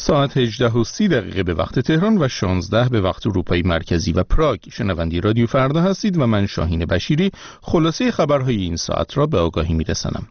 ساعت 18:30 به وقت تهران و 16 به وقت اروپای مرکزی و پراگ. شنونده رادیو فردا هستید و من شاهین بشیری خلاصه خبرهای این ساعت را به آگاهی میرسانم.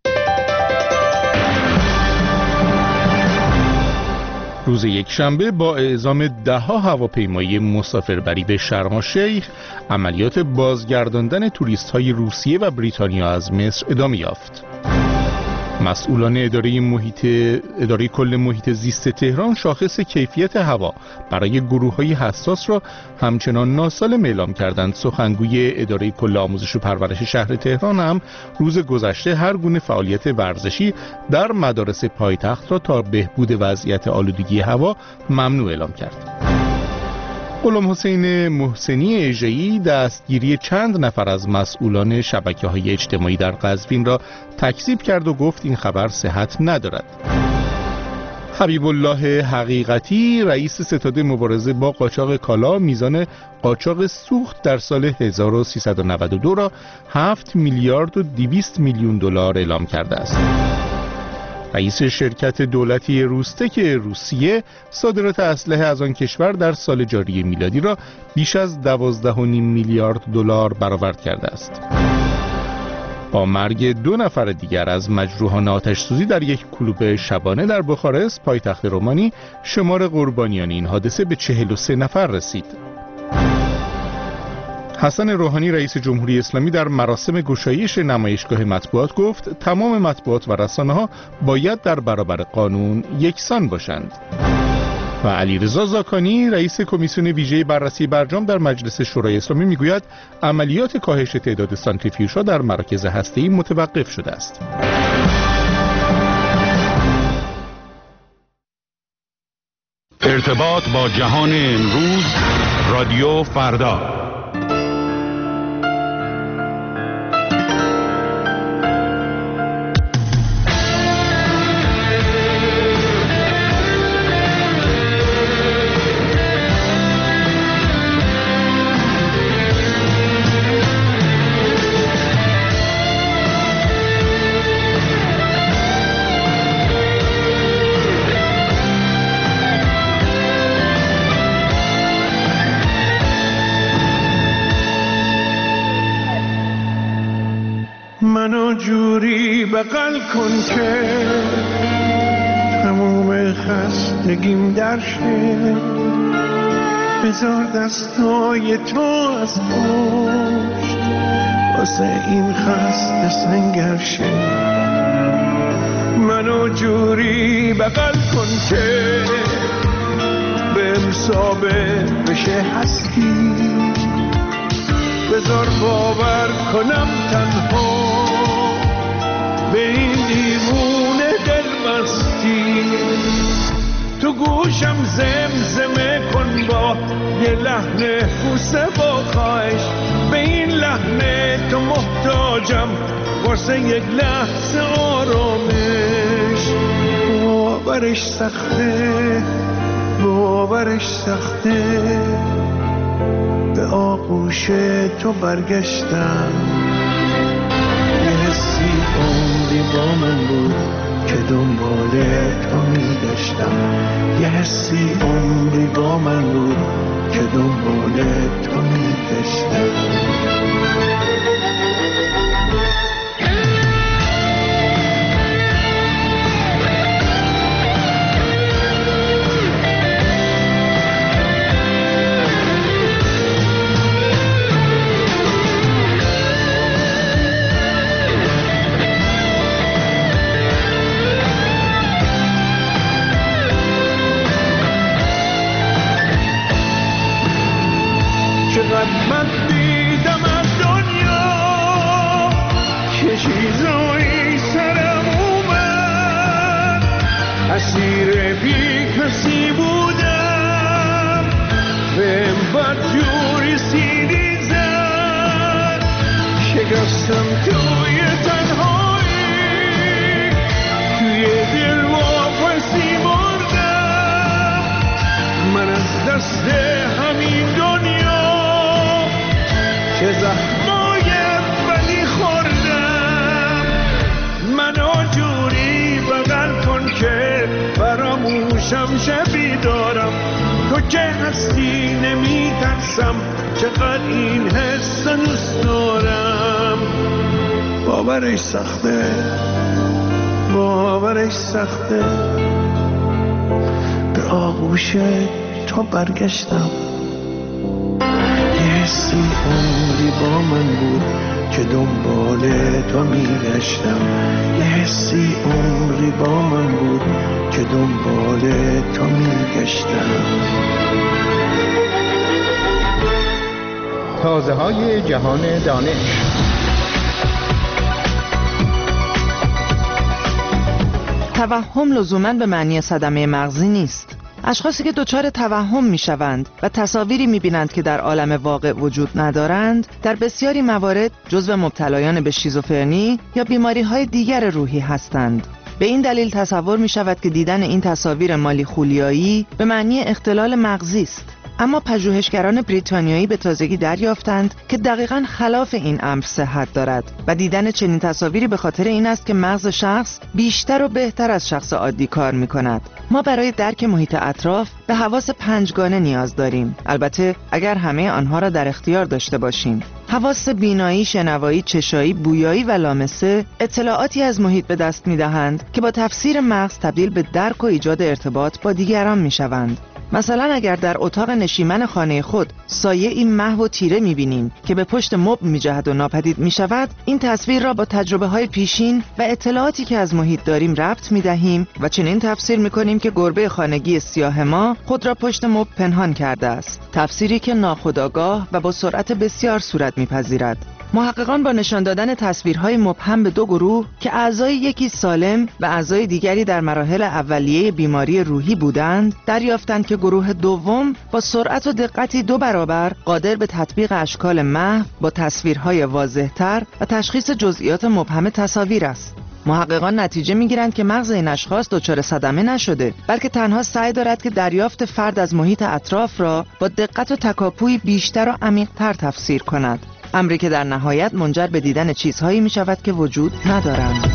روز یکشنبه با اعزام 10 هواپیمای مسافربری به شرم الشیخ، عملیات بازگرداندن توریست‌های روسیه و بریتانیا از مصر ادامه یافت. مسئولان اداره کل محیط زیست تهران شاخص کیفیت هوا برای گروه‌های حساس را همچنان ناسالم اعلام کردند. سخنگوی اداره کل آموزش و پرورش شهر تهران هم روز گذشته هر گونه فعالیت ورزشی در مدارس پایتخت را تا بهبود وضعیت آلودگی هوا ممنوع اعلام کرد. غلام حسین محسنی اژه‌ای دستگیری چند نفر از مسئولان شبکه‌های اجتماعی در قزوین را تکذیب کرد و گفت این خبر صحت ندارد. حبیب الله حقیقتی رئیس ستاد مبارزه با قاچاق کالا میزان قاچاق سوخت در سال 1392 را 7 میلیارد و 200 میلیون دلار اعلام کرده است. رئیس شرکت دولتی روستک روسیه صادرات اسلحه از آن کشور در سال جاری میلادی را بیش از 12.5 میلیارد دلار برآورد کرده است. با مرگ 2 نفر دیگر از مجروحان آتش‌سوزی در یک کلوب شبانه در بخارست، پایتخت رومانی، شمار قربانیان این حادثه به 43 نفر رسید. حسن روحانی رئیس جمهوری اسلامی در مراسم گشایش نمایشگاه مطبوعات گفت تمام مطبوعات و رسانه‌ها باید در برابر قانون یکسان باشند. و علیرضا زاکانی رئیس کمیسیون ویژه بررسی برجام در مجلس شورای اسلامی میگوید عملیات کاهش تعداد سانتریفیوژها در مراکز هسته‌ای متوقف شده است. ارتباط با جهان امروز، رادیو فردا. منو جوری بغل کن که تموم خستگیم در شه، بذار دستای تو از پشت واسه این خسته سنگر شه. منو جوری بغل کن که بهم ثابت بشه هستی، بذار باور کنم تنها به این دیوونه دل مستی. تو گوشم زمزمه کن با یه لحن بوسه با خواهش، به این لحن تو محتاجم واسه یک لحظه آرامش. باورش سخته، باورش سخته، به آغوش تو برگشتم. یه حسی عمری با من بود که دنبال تو میگشتم، یه حسی عمری با من بود که دنبال تو میگشتم. من دیدم از دنیا که چیزایی سرم اومد، اسیر بی کسی بودم، بهم بدجوری سیلی زد، شکستم توی تنهایی، توی دل واپسی مردم. من از دست همین دنیا چه زخمای بدی خوردم. منو جوری بغل کن که فراموش باشم شبی دارم، تو که هستی نمی ترسم، چقدر این حس دوست دارم. باورش سخته، باورش سخته، به آغوش تو برگشتم. یه حسی عمری با من بود که دنبال تو میگشتم. یه حسی عمری با من بود که دنبال تو میگشتم. تازه های جهان دانش. توهم لزوماً به معنی صدمه مغزی نیست. اشخاصی که دچار توهم میشوند و تصاویری میبینند که در عالم واقع وجود ندارند، در بسیاری موارد جزو مبتلایان به شیزوفرنی یا بیماری‌های دیگر روحی هستند. به این دلیل تصور میشود که دیدن این تصاویر مالیخولیایی به معنی اختلال مغزی است. اما پژوهشگران بریتانیایی به تازگی دریافتند که دقیقاً خلاف این امر صحت دارد و دیدن چنین تصاویری به خاطر این است که مغز شخص بیشتر و بهتر از شخص عادی کار می‌کند. ما برای درک محیط اطراف به حواس پنجگانه نیاز داریم، البته اگر همه آنها را در اختیار داشته باشیم. حواس بینایی، شنوایی، چشایی، بویایی و لامسه اطلاعاتی از محیط به دست می‌دهند که با تفسیر مغز تبدیل به درک و ایجاد ارتباط با دیگران می‌شوند. مثلا اگر در اتاق نشیمن خانه خود سایه‌ای محو و تیره می‌بینیم که به پشت مبل می‌جهد و ناپدید می‌شود، این تصویر را با تجربه‌های پیشین و اطلاعاتی که از محیط داریم ربط می‌دهیم و چنین تفسیر می‌کنیم که گربه خانگی سیاه ما خود را پشت مبل پنهان کرده است. تفسیری که ناخودآگاه و با سرعت بسیار صورت می‌پذیرد. محققان با نشان دادن تصویرهای مبهم به دو گروه که اعضای یکی سالم و اعضای دیگری در مراحل اولیه بیماری روحی بودند، دریافتند که گروه دوم با سرعت و دقتی 2 برابر قادر به تطبیق اشکال محو با تصویرهای واضح‌تر و تشخیص جزئیات مبهم تصاویر است. محققان نتیجه می‌گیرند که مغز این اشخاص دچار صدمه نشده، بلکه تنها سعی دارد که دریافت فرد از محیط اطراف را با دقت و تکاپوی بیشتر و عمیق‌تر تفسیر کند. امری که در نهایت منجر به دیدن چیزهایی می شود که وجود ندارند.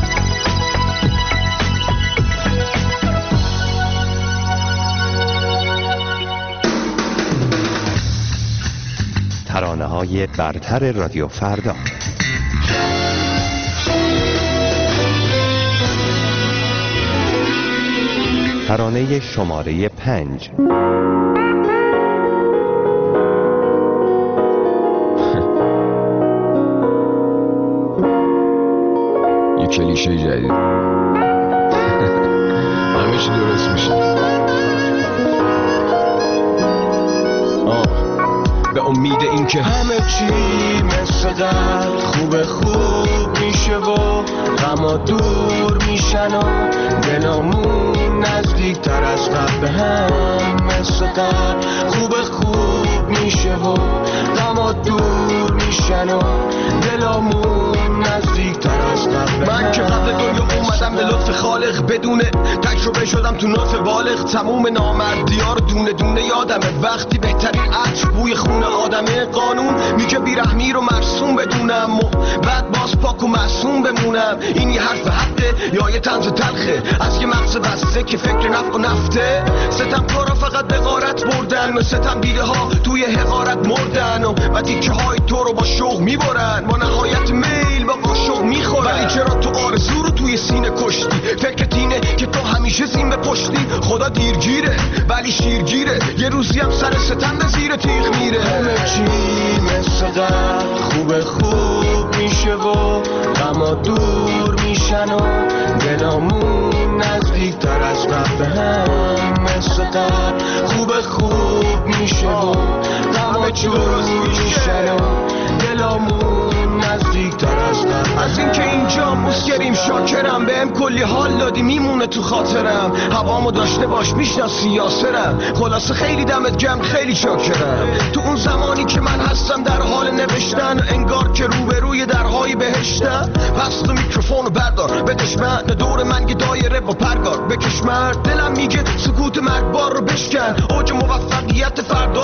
ترانه‌های برتر رادیو فردا. ترانه شماره 5. کلیشه جدید همه چی درست میشه. به امید این که همه چی مثل قبل خوب میشه و غما دور میشن و دلامون نزدیکتر از قبل به هم مثل قبل خوب میشه و غما دور میشن و دلامون نزدیکتر از قبل. من که قبل دنیا اومدم به لطف خالق، بدون تجربه شدم تو نطف بالغ. تموم نامردی‌ها رو دونه دونه یادمه، وقتی بهترین عطر بوی خون آدمه. قانون میگه بیرحمی رو مرسوم بدونم و بعد باز پاک و معصوم بمونم. این یه حرف حقه یا یه طنز تلخه از یه مغز بسته که فکر نفع و نفته؟ ستم کارا فقط به غارت بردن و ستم دیده ها توی حقارت مردن و تیکه های تو رو با شوق میبرن، با نهایت میل با قاشق میخورن. ولی چرا تو آرزو رو توی سینه کشتی؟ فکرت اینه که تو همیشه زین به پشتی. خدا دیرگیره ولی شیرگیره، یه روزی هم سر ستم به زیر تیغ میره. همه چی مثل قبل خوب میشه و غما دور میشن و دلامون نزدیکتر از قبل به هم مثل قبل خوب میشه و غما دور میشن و دلامون نزدیکتر از قبل. از اینکه اینجا مسکریم شاکرم، بهم کلی حال دادی میمونه تو خاطرم. هوامو داشته باش میشناسی یاسرم، خلاصه خیلی دمت گرم خیلی شاکرم. تو اون زمانی که من هستم در حال نوشتن، انگار که روبروی درهای بهشتم. پس تو میکروفونو بردار به دشمن، دور من یه دایره با پرگار بکش مرد. دلم میگه سکوت مرگبار رو بشکن، اوج موفقیت فردات رو عشق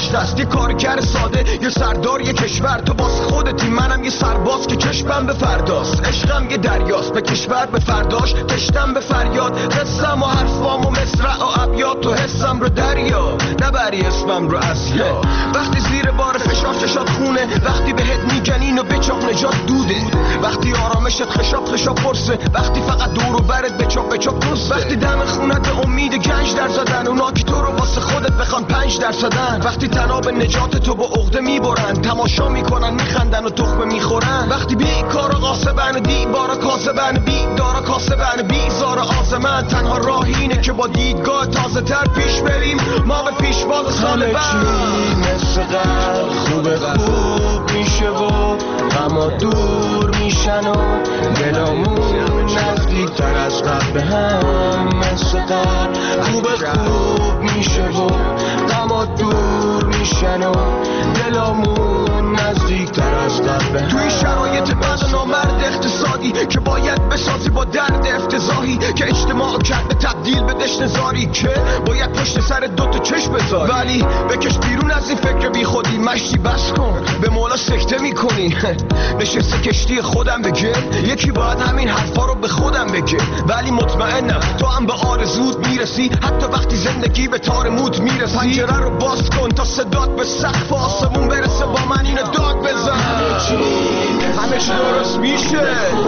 پشت است. یه کارگر ساده، یه سردار، یه کشور. تو واسه خودتی، منم یه سرباز که چشمم به فرداست. عشقم یه دریاست، به کشور به فرداش تشتم به فریاد. قصم و حرفام و مصرع و ابیات و حسم رو دریا، نبری اسمم رو اسیا. وقتی زیر بار فشار چشات خونه، وقتی بهت میگن اینو بچاق نجات دوده، وقتی آرامشت خشاب پرسه، وقتی فقط دور و برت بچاق دوسته، وقتی دم خونت به امید گنج در زدن، اونا که تو رو واسه خودت بخوان 5%، وقتی تناب نجات تو با عقده میبرن، تماشا میکنن میخندن و تخمه میخورن، وقتی بیکار و قاسبن و دیوار کاسبن، بیدار کاسبن، بیزار آزمن، تنها راه اینه که با دیدگاه تازه تر پیش بریم، ما به پیشواز سال بعد. مثل قبل خوب میشه و غما دور میشن و دلامون نزدیک تر از قبل به هم. مثل قبل خوب میشه و غما دور میشن و دلامون نزدیک تر از قبل به هم. توی شرایط بد و نامرد اقتصادی که باید بسازی با درد افتضاحی که اجتماع کرده تبدیل به دشت زاری، که باید پشت سر دوتا چشم بذاری، ولی بکش بیرون از این فکر بی خودی. مشتی بس کن، به مولا سکته میکنی. نشسته کشتی خودم بگه، یکی باید همین حرفا رو به خودم بگه، ولی مطمئنم تو هم به آرزوت میرسی، حتی وقتی زندگی به تار موت میرسی. پنجره رو باز کن تا صدات به سقف آسمون برسه، با من اینو داد بزن. همه چی درست میشه،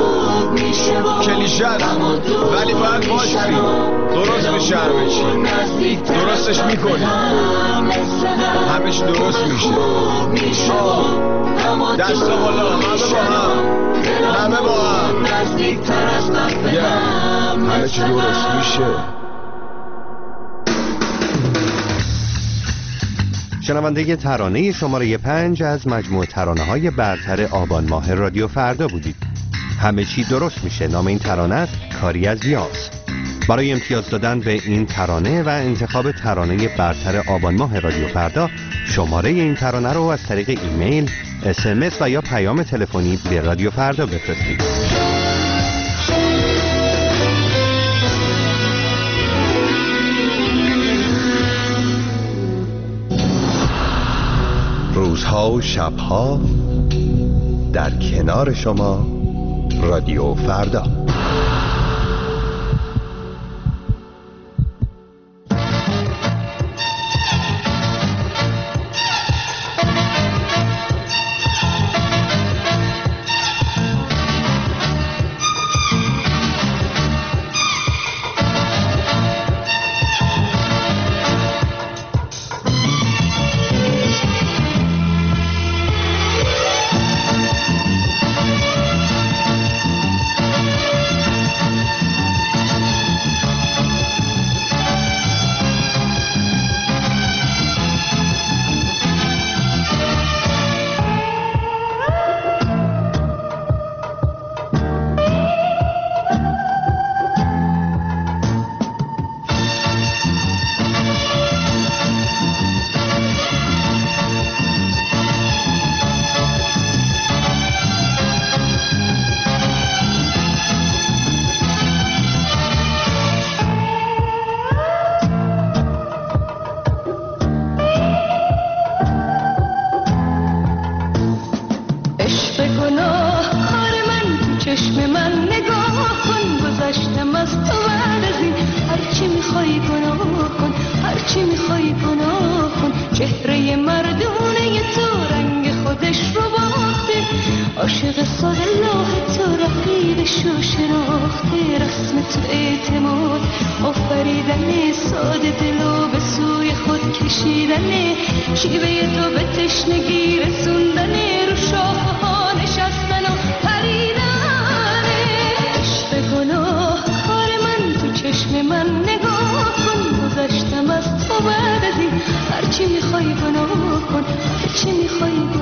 کلیشه ولی باید باشی، درست میشه. همه چی درستش میکنی، همه چی درست میشه. دست بالا، همه با هم همه چی درست میشه. شنونده ترانه شماره 5 از مجموعه ترانه‌های برتر آبان ماه رادیو فردا بودید. همه چی درست میشه نام این ترانه است، کاری از یاس. برای امتیاز دادن به این ترانه و انتخاب ترانه برتر آبان ماه رادیو فردا، شماره این ترانه رو از طریق ایمیل، SMS و یا پیام تلفنی به رادیو فردا بفرستید. روزها و شبها در کنار شما، رادیو فردا. چهره مردونه تو رنگ خودش رو باخته، عاشق ساده لاه تو رقیبش رو شناخته، رسم تو اعتماد آفریدن ساده دلو به سوی خود کشیدن، شیوه تو به تشنگی رسوندن، رو شاخه ها نشستن و پریدن. عشق گناه کار من تو چشم من نگاه کن، گذشتم از تو بعد از این هرچی میخوای گناه کن، هرچی میخوای گناه کن.